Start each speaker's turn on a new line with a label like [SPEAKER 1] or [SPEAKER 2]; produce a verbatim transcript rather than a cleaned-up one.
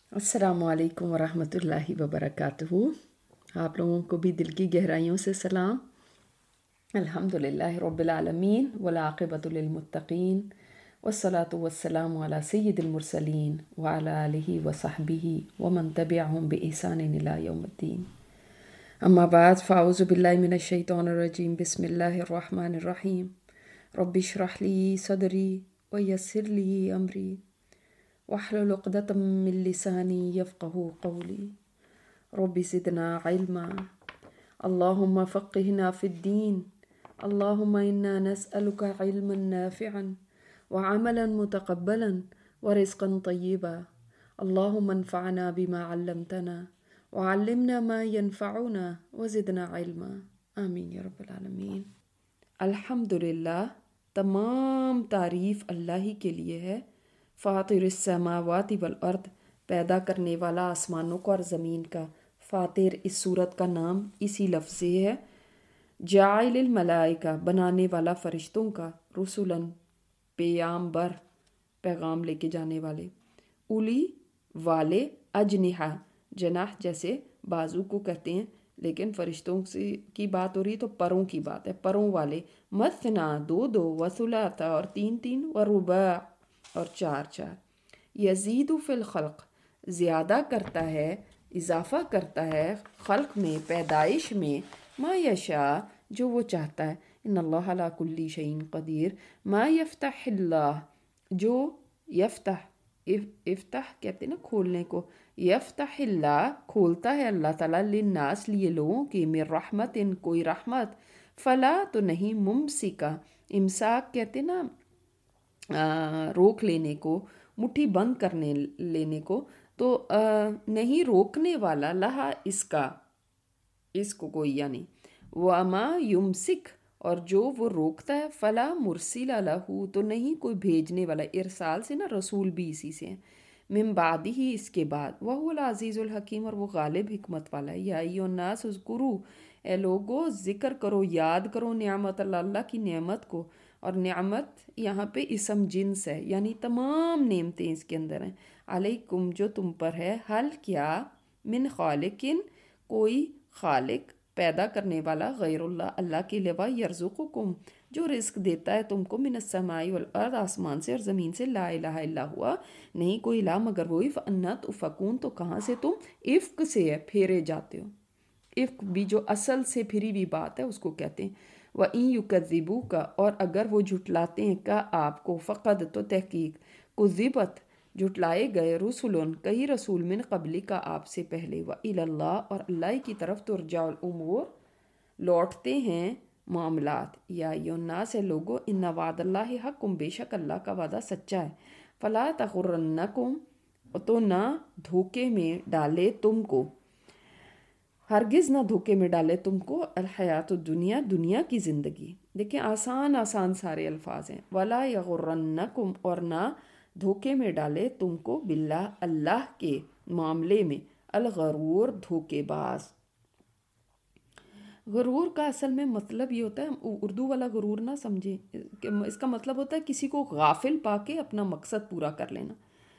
[SPEAKER 1] السلام علیکم ورحمۃ اللہ وبرکاتہ۔ آپ لوگوں کو بھی دل کی گہرائیوں سے سلام۔ الحمد للہ رب العالمین والعاقبۃ للمتقین والصلاۃ والسلام علی سید المرسلین وعلی آلہ وصحبہ ومن تبعہم بإحسان الی یوم الدین۔ اما بعد فاعوذ باللہ من الشیطان الرجیم، بسم اللہ الرحمن الرحیم۔ رب اشرح لی صدری ویسر لی امری واحلل عقدۃ من لسانی یفقہوا قولی۔ رب زدنا علما، اللہم فقہنا فی الدین، اللہم انا نسألک علما نافعا وعملا متقبلا ورزقا طیبا، اللہم انفعنا بما علمتنا وعلمنا ما ينفعنا وزدنا علما، آمین یا رب العالمین۔ الحمدللہ، تمام تعریف اللہ ہی کے لیے ہے، فاطر السماوات والارض، پیدا کرنے والا آسمانوں کا اور زمین کا۔ فاطر اس صورت کا نام اسی لفظ سے ہے۔ جاعل الملائکہ، بنانے والا فرشتوں کا، رسلاً، پیامبر، پیغام لے کے جانے والے، اولی، والے، اجنحہ، جناح جیسے بازو کو کہتے ہیں، لیکن فرشتوں سے کی بات ہو رہی تو پروں کی بات ہے، پروں والے، مثنا، دو دو، وثلاث اور تین تین، ورباع اور چار چار۔ یزید فی الخلق، زیادہ کرتا ہے، اضافہ کرتا ہے، خلق میں، پیدائش میں، ما یشاء، جو وہ چاہتا ہے، ان اللہ علی کل شیء قدیر، ما یفتح اللہ، جو یفتح، افتح کہتے ہیں نا کھولنے کو، یفتح اللہ، کھولتا ہے اللہ تعالیٰ، للناس، لیے لوگوں کی، من رحمت، ان کوئی رحمت، فلا تو نہیں، ممسکا، امساک کہتے نا روک لینے کو، مٹھی بند کرنے لینے کو، تو نہیں روکنے والا، لہا اس کا، اس کو کوئی یعنی، وما یمسک، اور جو وہ روکتا ہے، فلا مرسل لہ، تو نہیں کوئی بھیجنے والا، ارسال سے نا رسول بھی اسی سے ہیں، من بعد ہی، اس کے بعد، وہو العزیز الحکیم، اور وہ غالب حکمت والا ہے۔ یا ایھا الناس اذکروا، اے لوگو ذکر کرو، یاد کرو نعمت اللہ، اللہ کی نعمت کو، اور نعمت یہاں پہ اسم جنس ہے، یعنی تمام نعمتیں اس کے اندر ہیں، علیکم، جو تم پر ہے، حل کیا، من خالقن، کوئی خالق، پیدا کرنے والا، غیر اللہ، اللہ کے علاوہ، یرزقکم، جو رزق دیتا ہے تم کو، من السماء والارض، آسمان سے اور زمین سے، لا الہ الا ہوا، نہیں کوئی الہ مگر وہی، فانا تؤفکون، تو کہاں سے تم افک سے ہے پھیرے جاتے ہو۔ افک بھی جو اصل سے پھری ہوئی بات ہے اس کو کہتے ہیں۔ وَإِن يُكَذِّبُوكَ، اور اگر وہ جھٹلاتے ہیں کا آپ کو، فقد، تو تحقیق، کذبت، جھٹلائے گئے، رسولن، کئی رسول، من قبل کا، آپ سے پہلے، وَإِلَى اللَّهِ، اور اللہ کی طرف، ترجع الامور، لوٹتے ہیں معاملات۔ یا ایھا الناس، ہے لوگو، ان وعد اللہ حق، بے شک اللہ کا وعدہ سچا ہے، فلا تغرنکم، تو نہ دھوکے میں ڈالے تم کو، ہرگز نہ دھوکے میں ڈالے تم کو، الحیات الدنیا، دنیا کی زندگی۔ دیکھیں آسان آسان سارے الفاظ ہیں، ولا یغرنکم، اور نہ دھوکے میں ڈالے تم کو، باللہ، اللہ کے معاملے میں، الغرور، دھوکے باز۔ غرور کا اصل میں مطلب یہ ہوتا ہے، اردو والا غرور نہ سمجھیں، اس کا مطلب ہوتا ہے کسی کو غافل پا کے اپنا مقصد پورا کر لینا۔